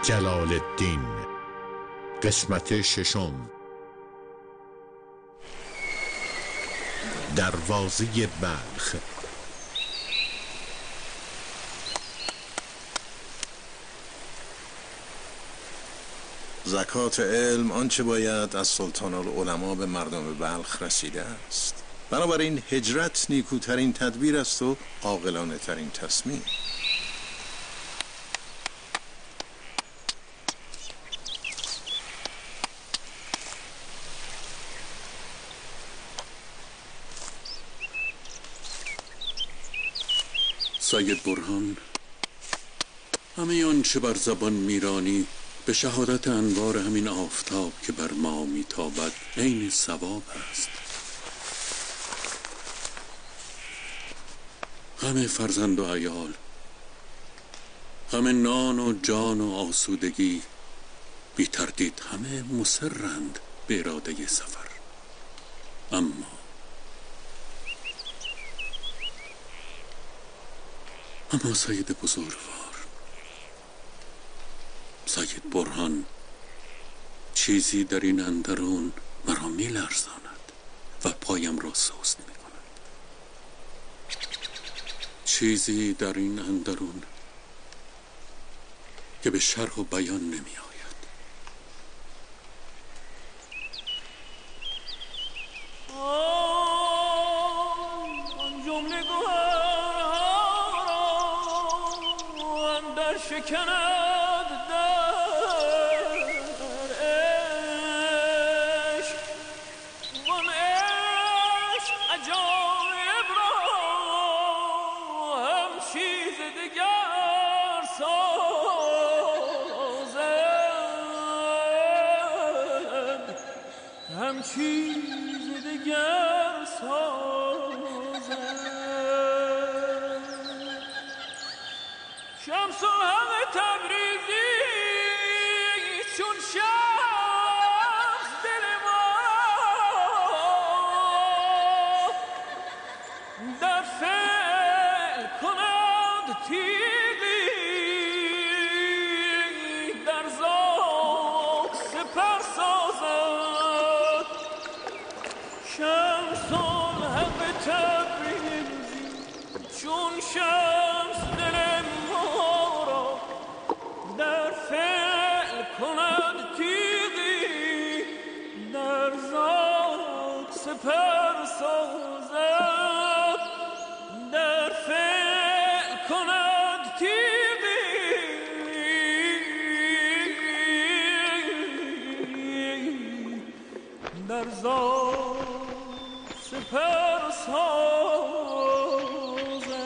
جلال الدین قسمت ششم. دروازه بلخ. زکات علم آنچه باید از سلطان العلماء به مردم بلخ رسیده است. بنابراین هجرت نیکوترین تدبیر است و عاقلانه ترین تصمیم. سید برهان، همه آنچه بر زبان میرانی به شهادت انوار همین آفتاب که بر ما میتابد عین ثواب است. غم فرزند و عیال، غم نان و جان و آسودگی، بی تردید همه مصرند به اراده سفر. اما سید بزرگوار، سید برهان، چیزی در این اندرون مرا می لرزاند و پایم را سست می کند. چیزی در این اندرون که به شرح و بیان نمی آید. شکند در عشق وان عشق عجایب را هم چیز دیگر سازد، هم چیز دیگر سازد. شمس الحق تبریزی چون شمس دل ما در فعل کند تیغی، در ذوق سپر سازد. شمس الحق تبریزی چون شمس دل در فعل کند تیغی، در ذوق سپر سازد. در فعل کند تیغی، در ذوق سپر سازد.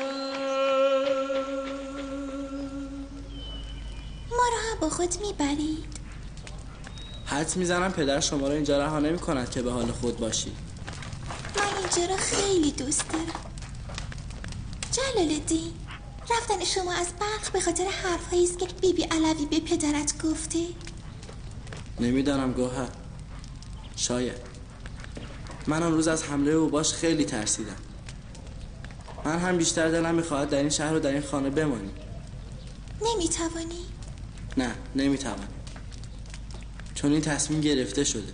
با خود میبرید؟ حدس میزنم پدر شما رو اینجا رها نمی کند که به حال خود باشید. من اینجا رو خیلی دوست دارم. جلال الدین، رفتن شما از بلخ به خاطر حرفهایی است که بیبی علوی به پدرت گفته؟ نمیدانم گوهر، شاید. من آن روز از حمله اوباش خیلی ترسیدم. من هم بیشتر دلم میخواهد در این شهر و در این خانه بمانیم. نمیتوانی؟ نه، نمیتوانم، چون این تصمیم گرفته شده.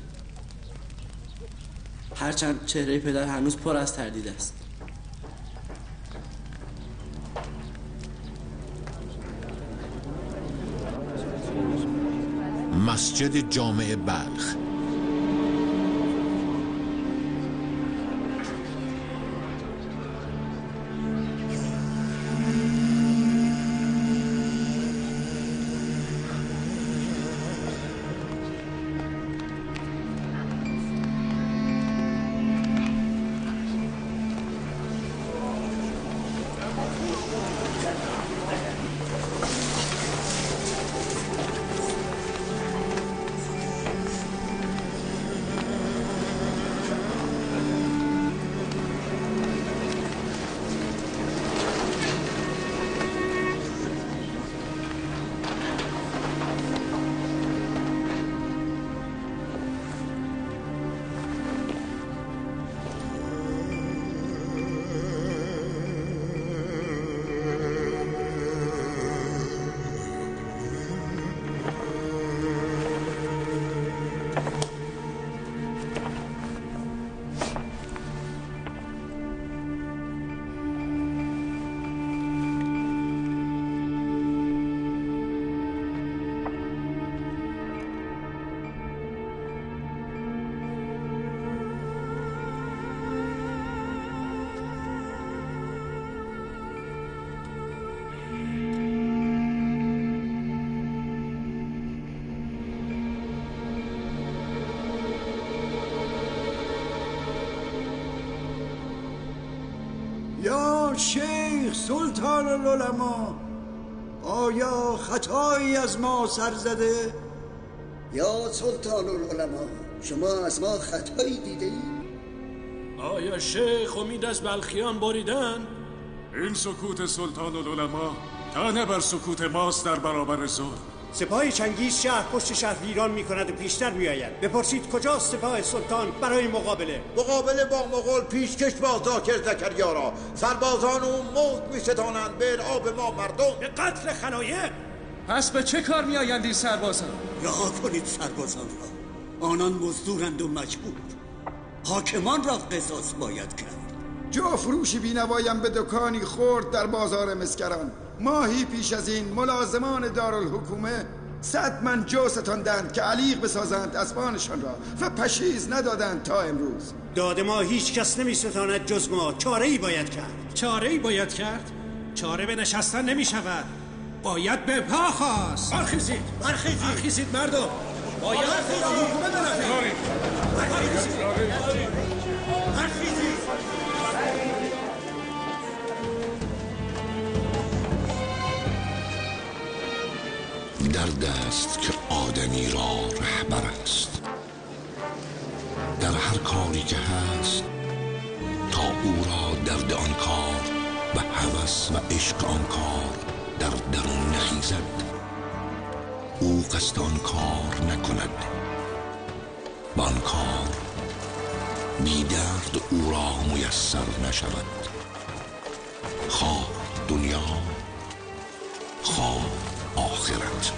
هرچند چهره پدر هنوز پر از تردید است. مسجد جامع بلخ. جناب شیخ سلطان العلماء، آیا خطایی از ما سر زده؟ یا سلطان العلماء، شما از ما خطایی دیده اید؟ آیا شیخ امید از بلخیان بریدن؟ این سکوت سلطان العلماء طعنه بر سکوت ماست در برابر ظلم. سپاه چنگیز شهر پشت شهر ویران می‌کند و پیشتر می‌آید. بپرسید کجاست سپاه سلطان برای مقابله با مغول پیشکش با ذاکر زکریارا. سربازان او موج می‌ستانند به ارعاب ما مردم، به قتل خلایق. پس به چه کار می‌آیند این سربازان؟ رها کنید سربازان را، آنان مزدورند و مجبور. حاکمان را قصاص باید کرد. جا فروشی بینوایم به دکانی خورد در بازار مسکران. ماهی پیش از این ملازمان دارالحکومه 100 من جو ستاندند که علیق بسازند اسبانشان را و پشیز ندادند تا امروز. داد ما هیچ کس نمی ستاند جز ما. چاره‌ای باید کرد. چاره‌ای باید کرد؟ چاره به نشستن نمی شود، باید به پا خواست. برخیزید مردم، باید حکومت بروید. برخیزید. درد است که آدمی را رهبر است، در هر کاری که هست تا او را درد آن کار و هوس و عشق آن کار در درون نخیزد، او قصد آن کار نکند و آن کار بی درد او را میسر نشود، خواه دنیا خواه آخرت.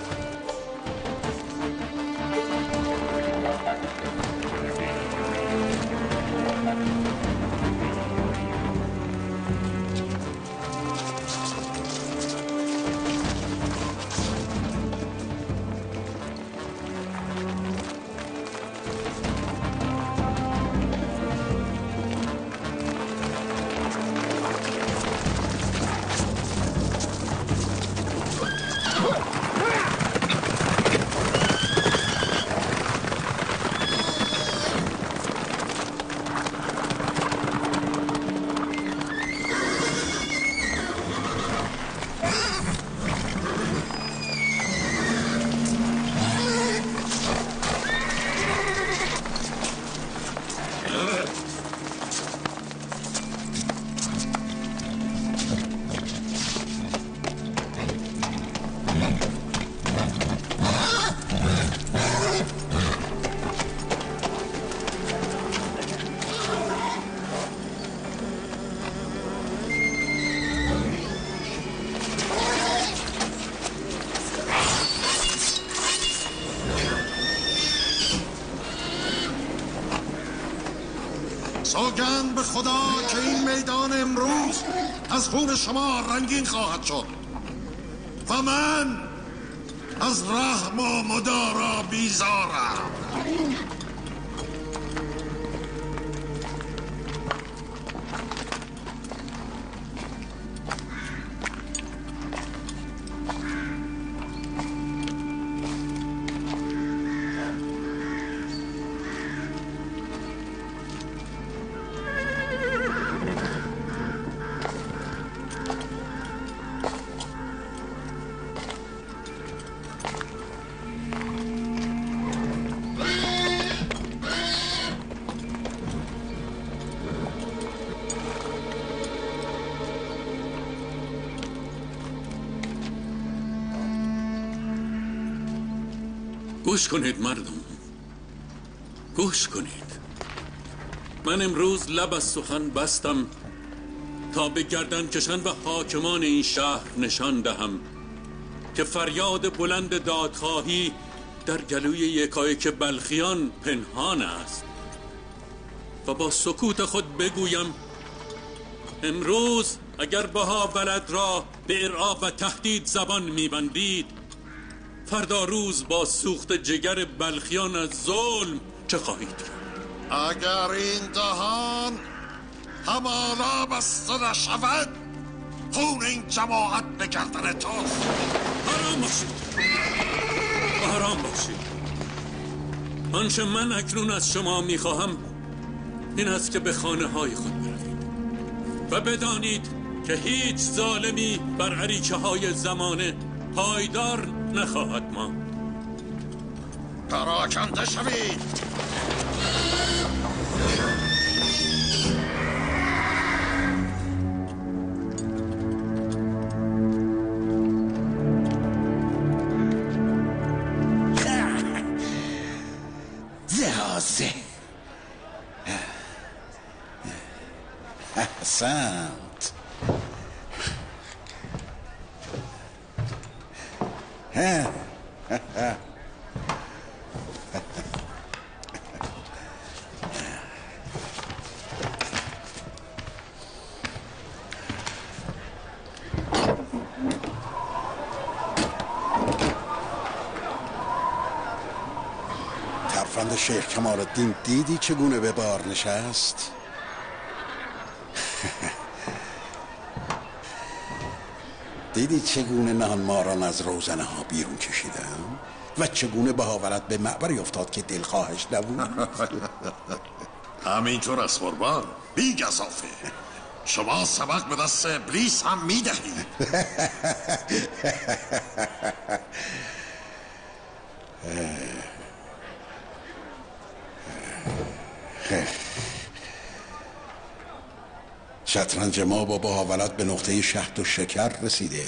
سوگند به خدا که این میدان امروز از خون شما رنگین خواهد شد و من از رحم و مدارا بیزارم. گوش کنید مردم، گوش کنید. من امروز لب از سخن بستم تا به گردنکشان و حاکمان این شهر نشان دهم که فریاد بلند دادخواهی در گلوی یکایک بلخیان پنهان است و با سکوت خود بگویم امروز اگر بها ولد را به ارعاب و تهدید زبان میبندید، فردا روز با سوخت جگر بلخیان از ظلم چه خواهید کرد؟ اگر این دهان همانا بسته نشود، خون این جماعت به گردن توست. آرام باشید، آرام باشید. آنچه من اکنون از شما میخواهم این است که به خانه های خود بروید. و بدانید که هیچ ظالمی بر عریچه های زمانه پایدار نخواهد ماند. پراکنده شوید. زهازه احسنت. ترفند شیخ کمال الدین دیدی چگونه به بار نشست؟ دیدی چگونه نهانماران از روزنه ها بیرون کشیدن و چگونه بهاورت به معبری افتاد که دلخواهش نبود؟ همینطور است قربان. بی گزافه شما سبق به دست ابلیس هم میدهید. شطرنج ما با بهاورت به نقطه شهد و شکر رسیده.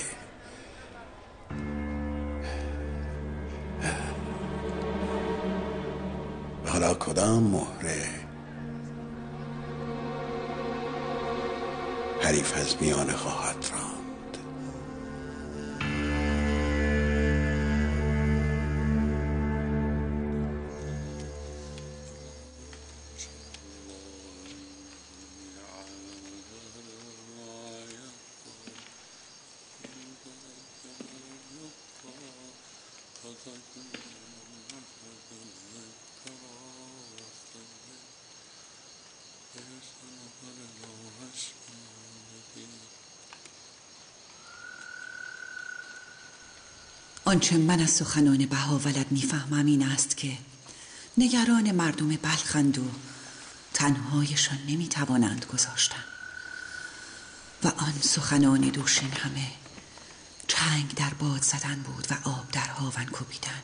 حالا کدام مهره حریف از میانه خواهد راند؟ آنچه من از سخنان بهاولد میفهمم این است که نگران مردم بلخند و تنهایشان نمیتوانند گذاشتن و آن سخنان دوشین همه چنگ در باد زدن بود و آب در هاون کوبیدن.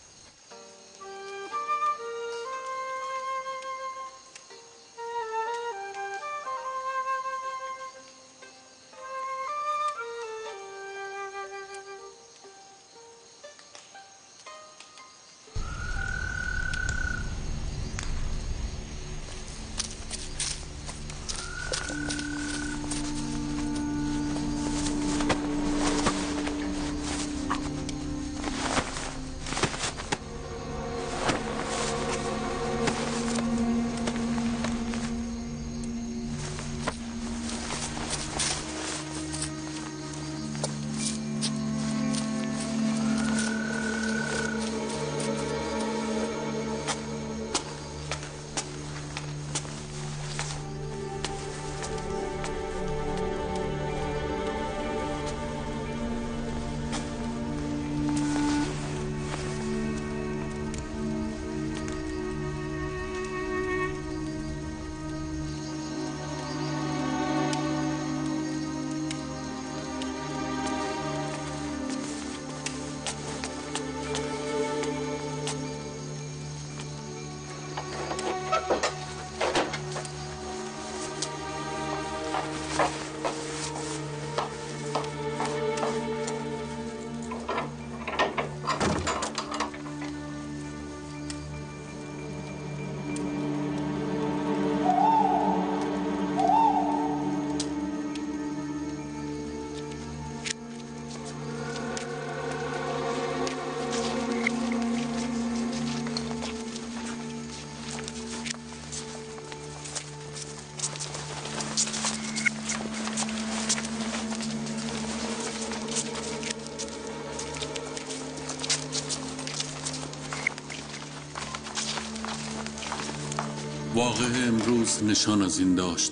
واقع امروز نشان از این داشت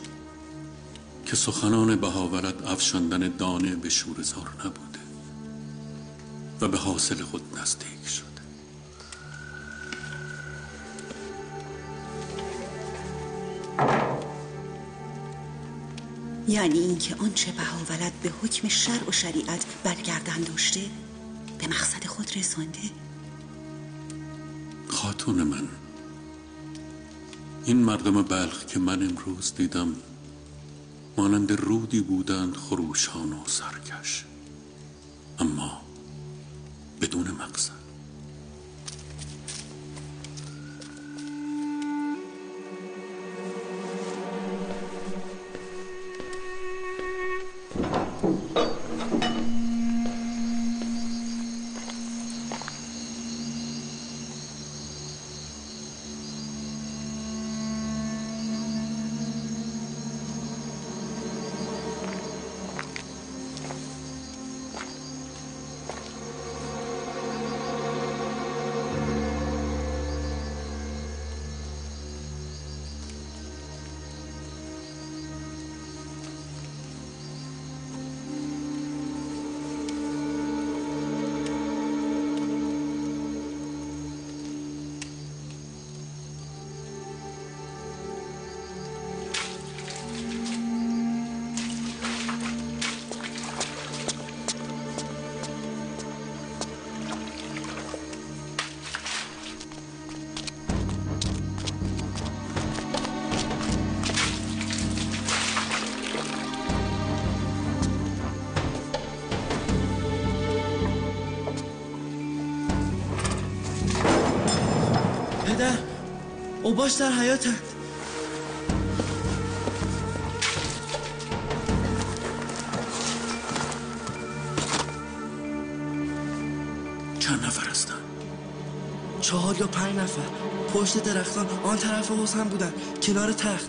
که سخنان بهاورت افشاندن دانه به شوره‌زار نبوده و به حاصل خود نزدیک شده. یعنی اینکه آنچه بهاولد به حکم شرع و شریعت برگردن داشته به مقصد خود رسانده؟ خاتون من، این مردم بلخ که من امروز دیدم مانند رودی بودند خروشان و سرکش، اما بدون مقصد. پدر، اوباش در حیاتن. چند نفر هستن؟ 4 یا 5 نفر پشت درختان آن طرف حوض هم بودن، کنار تخت.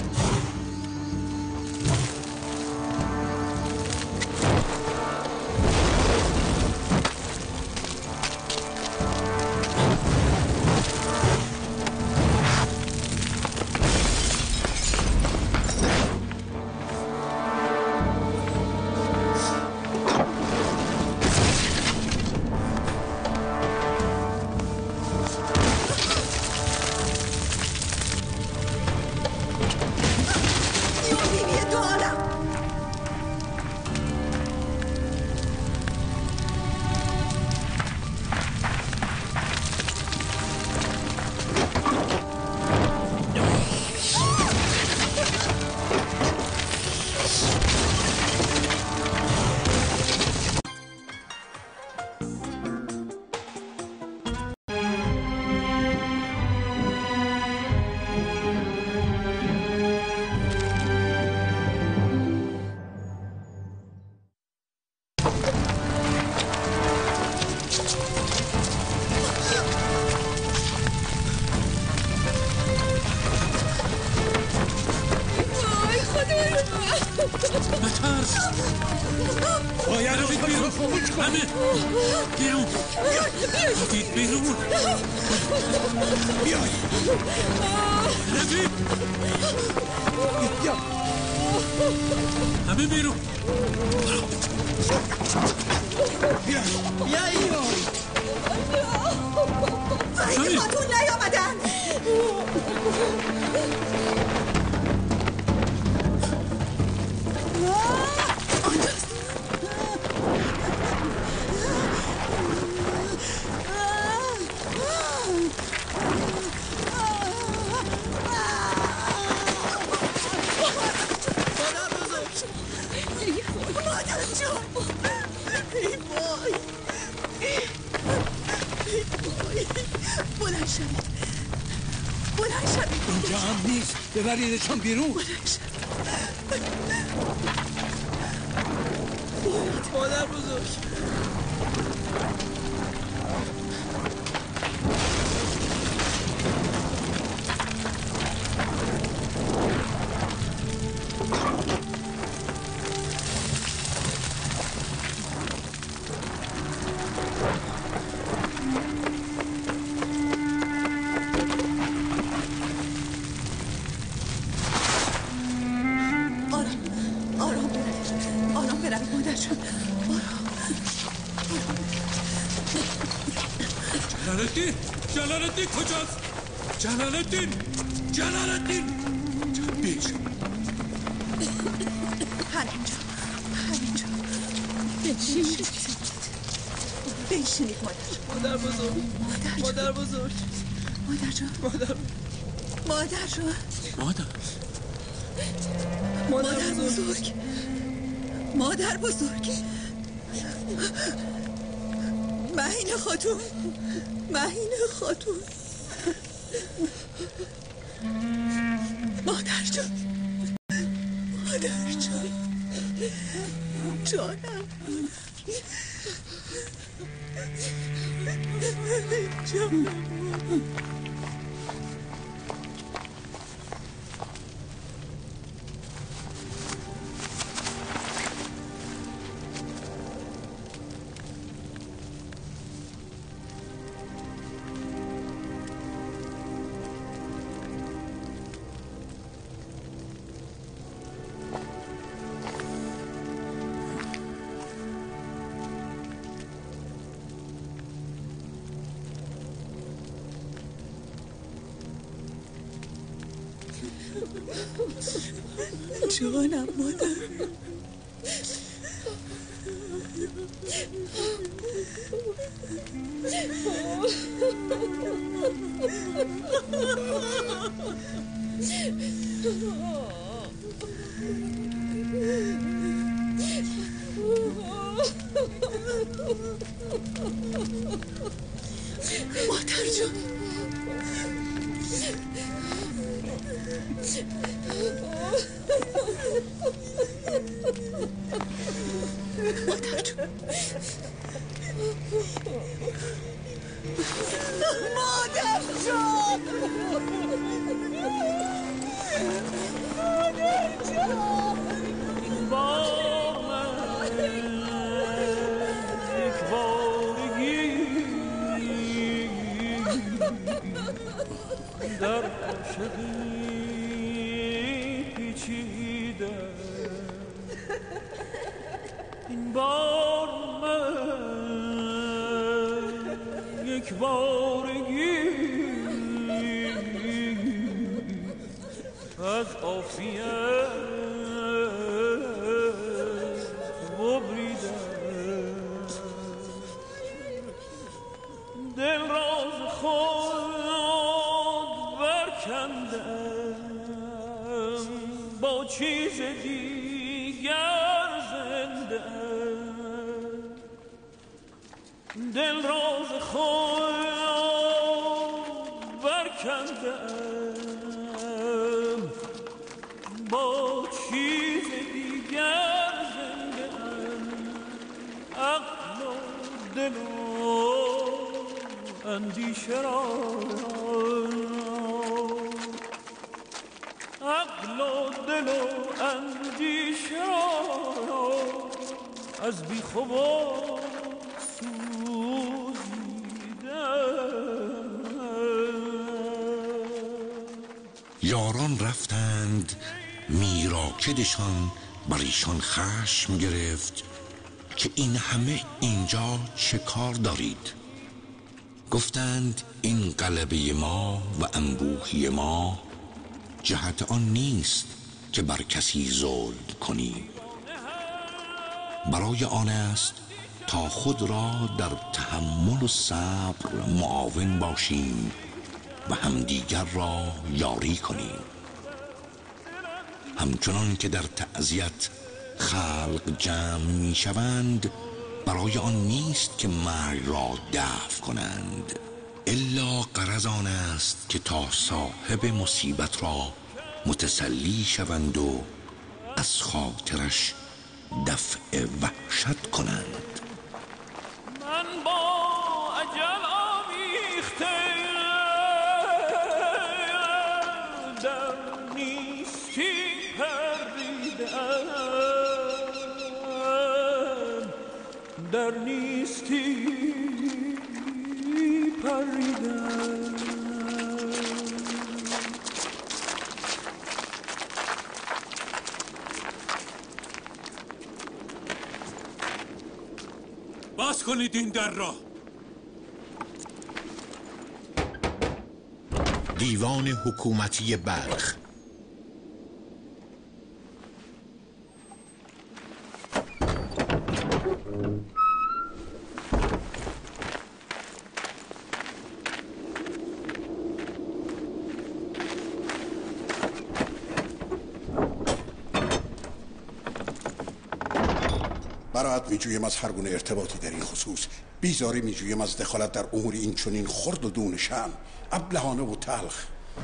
ببریدشان بیرون. مادر بزرگ. جلالالدین کجاست؟ جلالالدین! بیش همینجا بنشینید مادر بزرگ. مادر بزرگ. مادر جان. مادر بزرگ. مهین خاتون. مادر جان. جانم. جانم مادر. مادر جان. در عاشقی پیچیده این بار من یک بارگی از عافیت ببریدم دل راز خود برکندم با چیز دیگر زنده دل راز خود برکندم با چیز دیگر زنده عقل و دل و اندیشه را عقل و دل و اندیشه را از بیخواب سوزیدم. یاران رفتند میراکدشان بر ایشان خشم گرفت که این همه اینجا چه کار دارید؟ گفتند این غلبه ما و انبوهی ما جهت آن نیست که بر کسی ظلم کنیم، برای آن است تا خود را در تحمل و صبر معاون باشیم و همدیگر را یاری کنیم. همچنان که در تعزیت خلق جمع می شوند، برای آن نیست که مرگ را دفع کنند، الا غرض آن است که تا صاحب مصیبت را متسلی شوند و از خاطرش دفع وحشت کنند. من با اجل آمیخته در نیستی پریدم در نیستی پریدم. باز کنید این در را. دیوان حکومتی بلخ. براعت میجویم از هر گونه ارتباطی در این خصوص. بیزاری میجویم از دخالت در امور این چنین خرد و دون شأن، ابلهانه و تلخ.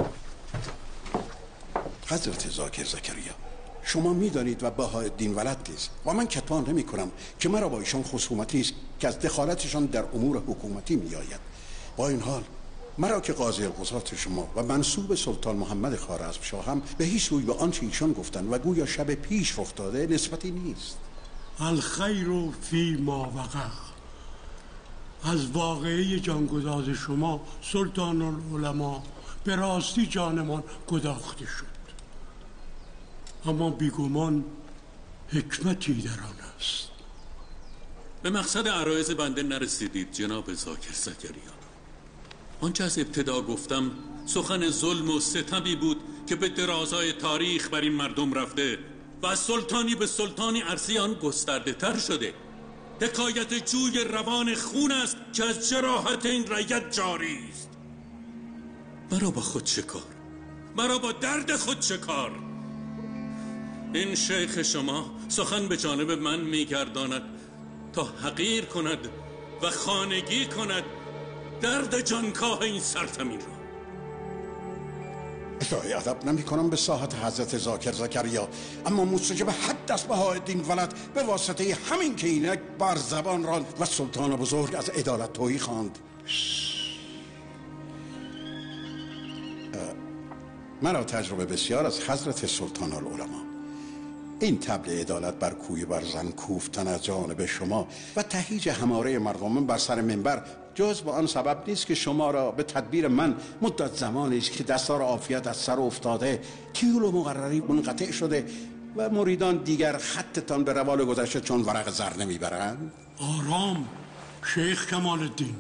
حضرت ذاکر زکریا، شما میدانید و بهاءالدین ولد نیز و من کتمان نمی کنم که مرا با ایشان خصومتی است که از دخالتشان در امور حکومتی میآید. با این حال مرا که قاضی القضات شما و منسوب سلطان محمد خوارزمشاه به هیچ روی به آنچه ایشان گفتند و گویا شب پیش رخ داده نسبتی نیست. الخیر فی ما وقع. از واقعه جانگداز شما سلطان العلماء به راستی جانمان گداخته شد، اما بیگمان حکمتی در آن است. به مقصد عرایض بنده نرسیدید جناب ذاکر زکریا. آنچه از ابتدا گفتم سخن ظلم و ستمی بود که به درازای تاریخ بر این مردم رفته و از سلطانی به سلطانی عرصه آن گسترده تر شده. حکایت جوی روان خون است که از جراحت این رعیت جاری است. مرا با خود شکار، مرا با درد خود شکار. این شیخ شما سخن به جانب من میگرداند تا حقیر کند و خانگی کند درد جانکاه این سرزمین را. ادعای ادب نمی کنم به ساحت حضرت ذاکر زکریا، اما مستجب حد از بهاءالدین ولد به واسطه همین که اینک بر زبان راند و سلطان بزرگ از عدالت تویی خواند. مرا تجربه بسیار از حضرت سلطان العلماء. این طبل عدالت بر کوی برزن کوفتن از جانب شما و تهیج هماره مردم بر سر منبر جز با آن سبب نیست که شما را به تدبیر من مدت زمانی است که دستار عافیت از سر افتاده، تیول و مقرری منقطع شده و مریدان دیگر خطتان به روال گذشته چون ورق زر نمیبرند. آرام شیخ کمال الدین،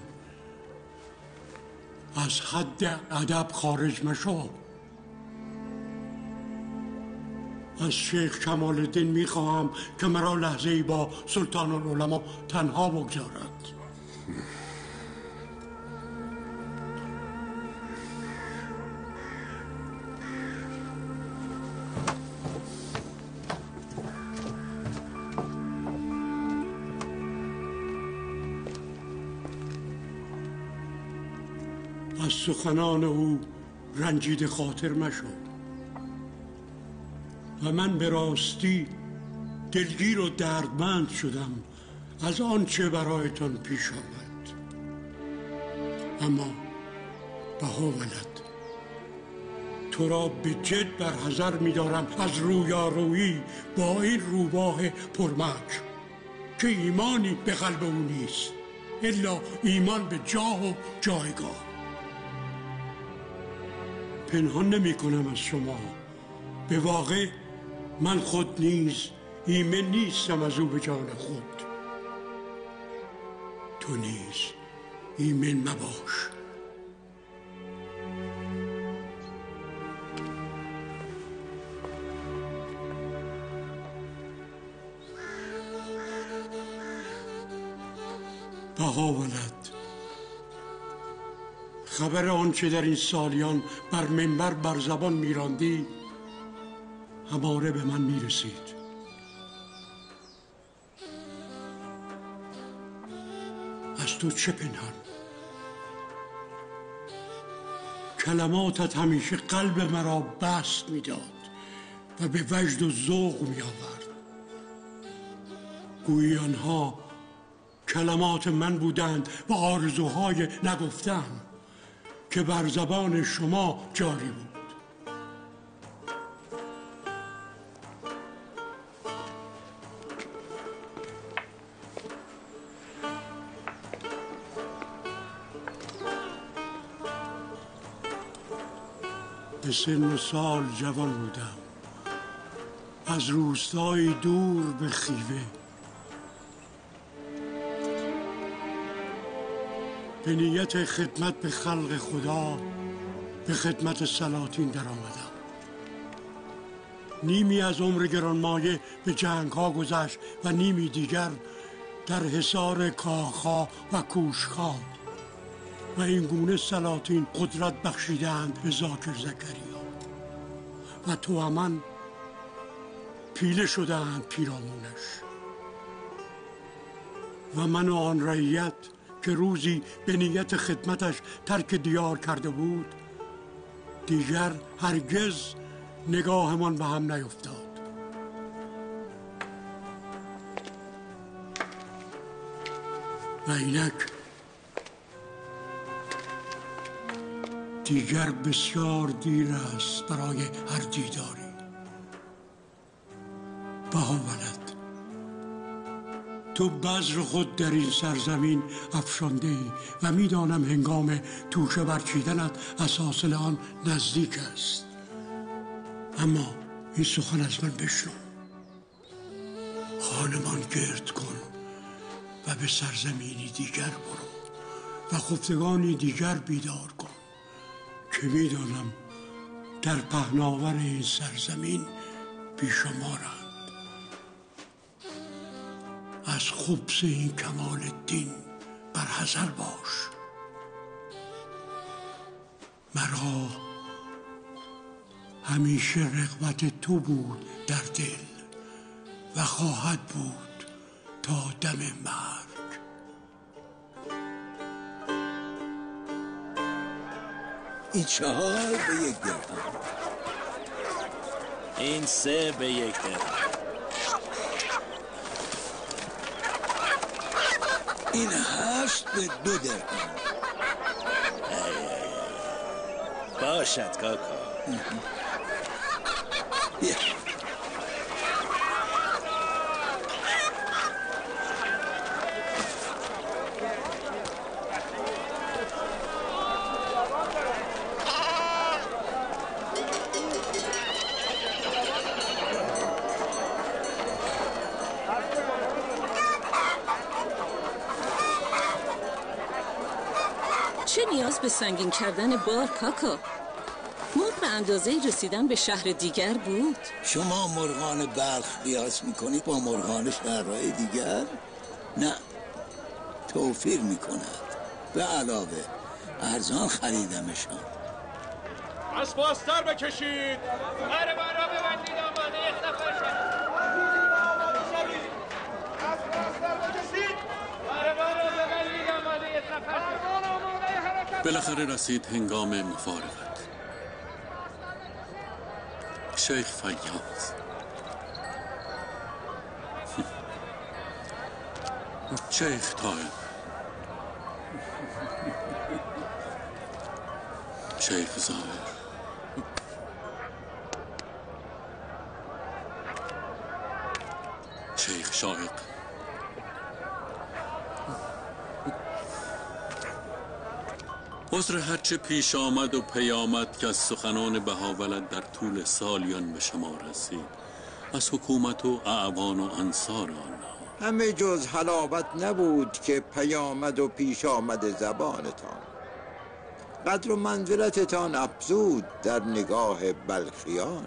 از حد ادب خارج مشو. از شیخ کمال الدین میخواهم که مرا لحظه‌ای با سلطان العلماء تنها بگذارد. از سخنان او رنجیده خاطر مشو و من به راستی دلگیر و دردمند شدم از آنچه برایتان پیش آمد. اما بهاءولد، تو را به جد بر حذر می‌دارم از رویارویی با این روباه پرمکر که ایمانی به قلب او نیست الا ایمان به جاه و جایگاه. پنهان نمی کنم از شما، به واقع من خود نیز ایمن نیستم از او به جان خود. تو نیز ایمن مباش. بهاءولد، خبر آنچه در این سالیان بر منبر بر زبان میراندی هماره به من میرسید. از تو چه پنهان؟ کلماتت همیشه قلب مرا بست میداد و به وجد و ذوق میآورد. گویی آنها کلمات من بودند و آرزوهای نگفتم که بر زبان شما جاری بود. به سن و سال جوان بودم، از روستایی دور به خیوه. به نیت خدمت به خلق خدا به خدمت سلاطین در آمدم. نیمی از عمر گرانمایه به جنگ ها گذشت و نیمی دیگر در حصار کاخا و کوشخا و این گونه سلاطین قدرت بخشیدند به ذاکر زکریا و توأماً پیله شدند پیرامونش و من و آن رعیت که روزی به نیت خدمتش ترک دیار کرده بود دیگر هرگز نگاهمان به هم نیفتاد. و اینک دیگر بسیار دیر است برای هر دیداری. بهاولد، تو بذر خود در این سرزمین افشانده ای و میدانم هنگام توشه برچیدنت از حاصل آن نزدیک است، اما این سخن از من بشنو. خانمان گرد کن و به سرزمینی دیگر برو و خفتگانی دیگر بیدار کن که میدانم در پهناور این سرزمین بیشمارند. از خبث این کمال الدین برحذر باش. مرا همیشه رغبت تو بود در دل و خواهد بود تا دم مرگ. این 4 به 1 درهم. این 3 به 1 درهم. این 8 به 2 درهم. باشد کاکا. بیا. چه نیاز به سنگین کردن بار کاکا؟ مرغ به اندازه رسیدن به شهر دیگر بود. شما مرغان بلخ قیاس میکنید با مرغان شهرهای دیگر؟ نه، توفیر میکند. به علاوه ارزان خریدمشان. از بازتر بکشید. بره بارا ببندید آماده یک نفر شد. از بازتر بکشید. بره بارا ببندید آماده یک نفر شد. بالاخره رسید هنگام مفارقت. شیخ فیاض، شیخ طایب، شیخ ظاهر، شیخ شایق، عذر هرچه پیش آمد و پیامد که از سخنان بهاولد در طول سالیان به شما رسید از حکومت و اعوان و انصار آنها، همه جز حلاوت نبود که پیامد و پیش آمد زبانتان. قدر و منزلتتان افزود در نگاه بلخیان.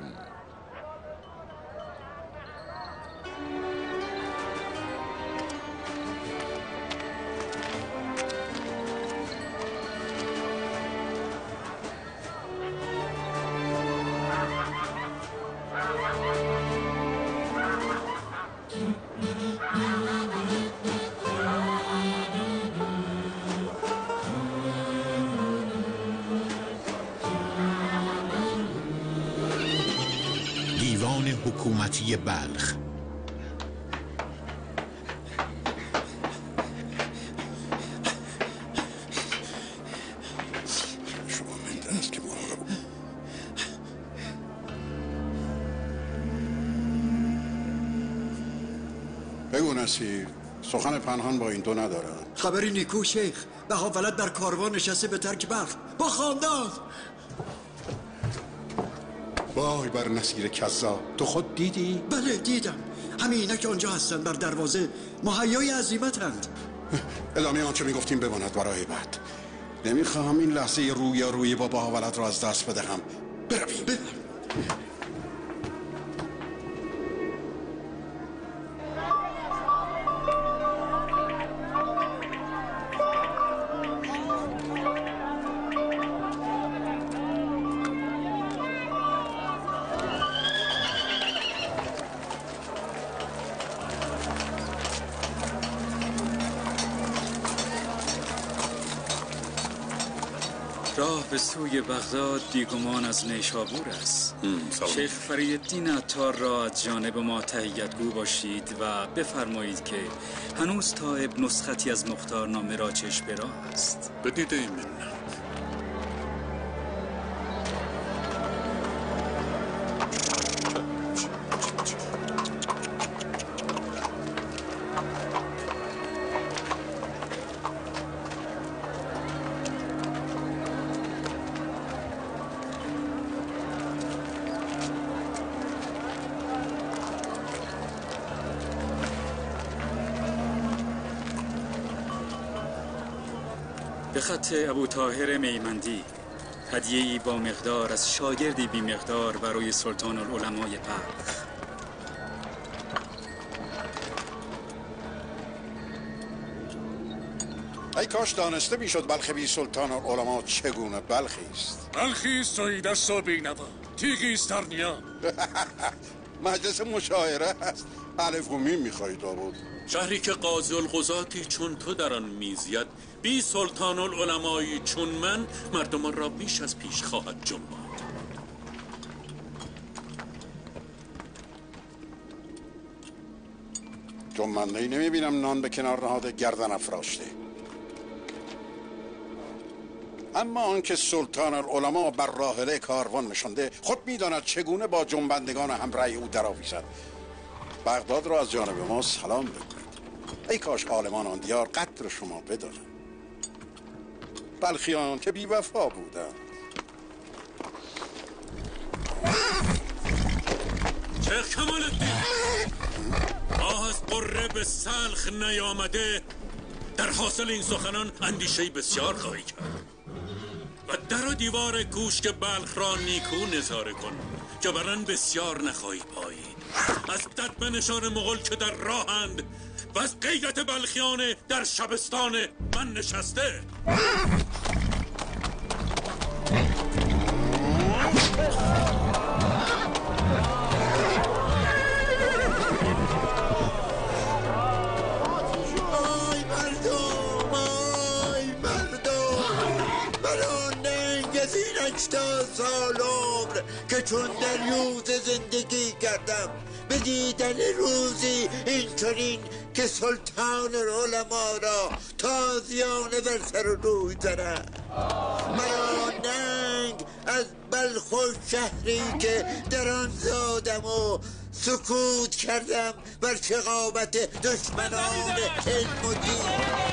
دیوان حکومتی بلخ. بگو نصیر، سخن پنهان با این دو ندارن. خبری نیکو شیخ، بهاولد در کاروان نشسته به ترک بلخ با خاندان. وای بر نصیر کذاب، تو خود دیدی؟ بله دیدم، همه اینا که آنجا هستن بر دروازه مهیای عزیمتند. ادامه آنچه میگفتیم بماند برای بعد. نمیخواهم این لحظه رویارویی با بهاولد را از دست بدهم. برویم. راه به سوی بغداد بیگمان از نیشابور است. شیخ فریدالدین عطار را از جانب ما تحیت‌گو باشید و بفرمایید که هنوز تائب نسختی از مختارنامه را چشم به راه است. به دیده منت. به خط ابو طاهر میمندی، هدیه‌ای با مقدار از شاگردی بی مقدار برای سلطان العلمای بلخ. ای کاش دانسته میشد بلخ بی سلطان العلماء چگونه بلخی است. بلخی است تویی دست و بینوا، تیغی است در نیام. مجلس مشاعره است. الف و میم میخواهید آبود. شهری که قاضی القضاتی چون تو در آن میزید، بی سلطان العلمایی چون من، مردمان را بیش از پیش خواهد جنباند. جنبنده‌ای نمیبینم نان به کنار نهاده گردن افراشته. اما آنکه سلطان العلماء بر راحله کاروان نشانده، خود میداند چگونه با جنبندگان همراه او درآویزد. بغداد را از جانب ما سلام بگویید. ای کاش عالمان آن دیار قدر شما بدانند. بلخیان که بی وفا بودند. شیخ کمال الدین، از قره به سلخ نیامده، در حاصل این سخنان اندیشه‌ای بسیار خواهی کرد. و در و دیوار کوشک بلخ را نیکو نظاره کن که برن بسیار نخواهی پایید. از دد به نشان مغول که در راهند و از غیرت بلخیان در شبستان من نشسته. تا سال عمر که چون دریوزه زندگی کردم به دیدن روزی این چنین که سلطان العلماء را تازیانه بر سر و روی زند. مرا ننگ از بلخ و شهری که در آن زادم و سکوت کردم بر شقاوت دشمنان علم و دین.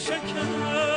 شکر